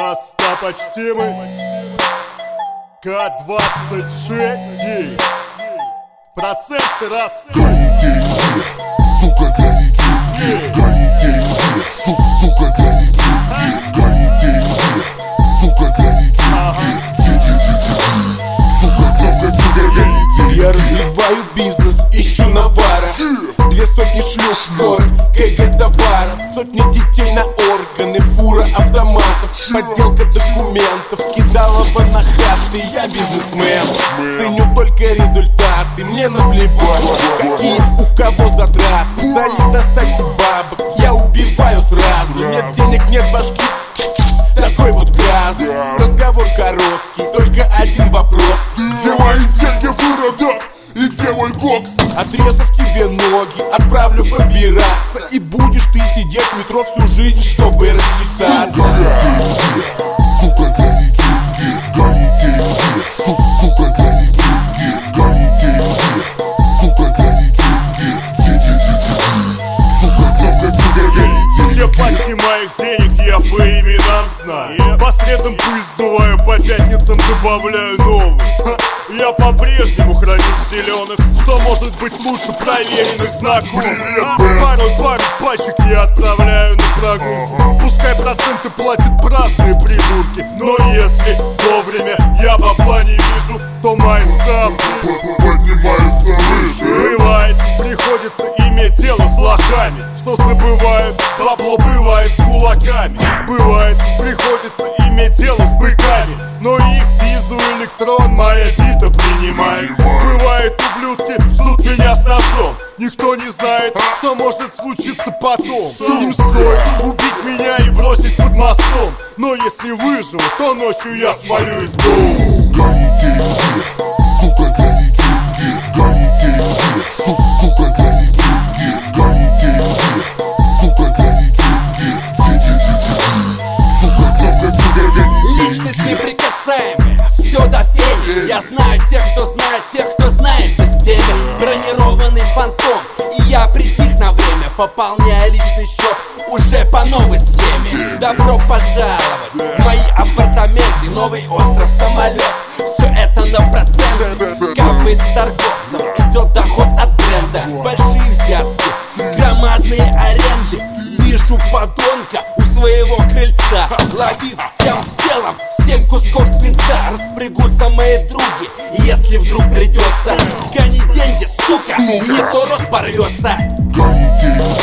Достопочтимый К-26 проценты растут. Гони деньги, сука, гони деньги. Гони деньги, сука, гони деньги. Гони деньги, сука, гони деньги. Сука, гони деньги. Я развиваю бизнес, ищу навара. 200 шлюх, 40 кг товара. Сотни детей на органы, фура автоматов. Подделка документов, кидалово на хаты. Я бизнесмен, ценю только результаты. Мне наплевать, какие у кого затраты. За недостачу бабок я убиваю сразу. Нет денег, нет башки, такой вот грязный. Разговор короткий, только один вопрос: где мои деньги, выродок? И где мой кокс? отрезав тебе ноги, отправлю побираться. И будешь ты сидеть в метро всю жизнь, чтобы рассчитаться. Гони деньги, сука, гони деньги. Гони деньги, сука, гони деньги. Гони деньги, сука, гони деньги. Сука, гони деньги. Все пачки моих денег я по именам знаю. По средам пыль сдуваю, по пятницам добавляю новый. Я по-прежнему храню зеленых, что может быть лучше проверенных знакомых. Пару пачек я отправляю на прогулку. Пускай проценты платят праздные придурки, но если вовремя я бабла не вижу, то мои ставки поднимаются выше. Бывает, приходится иметь дело с лохами, что забывают, бабло бывает с кулаками. Бывает, приходится иметь дело с быками, но их визу электрон моя бита принимает. Бывает, ублюдки ждут меня с ножом. Никто не знает, что может случиться потом. Им стоит убить меня и бросить под мостом, но если выживу, то ночью я свалю их в дом. Гони деньги, сука, гони деньги. Гони деньги, сука, гони деньги. Гони деньги, сука, гони деньги. Сука, гони деньги. Личность неприкасаемая, все до фени. Я знаю тех, кто знает системе. Бронированный фантом, и я притих на время, пополняя личный счет уже по новой схеме. Добро пожаловать в мои апартаменты, новый остров, самолет. Все это на процент капает с торговцев. Идет доход от бренда, большие взятки, громадные аренды. Вижу подонка у своего крыльца, лови всем телом 7 кусков свинца. Распрягутся мои други, если вдруг придется. Гони деньги, сука, не то рот порвется. Гони деньги,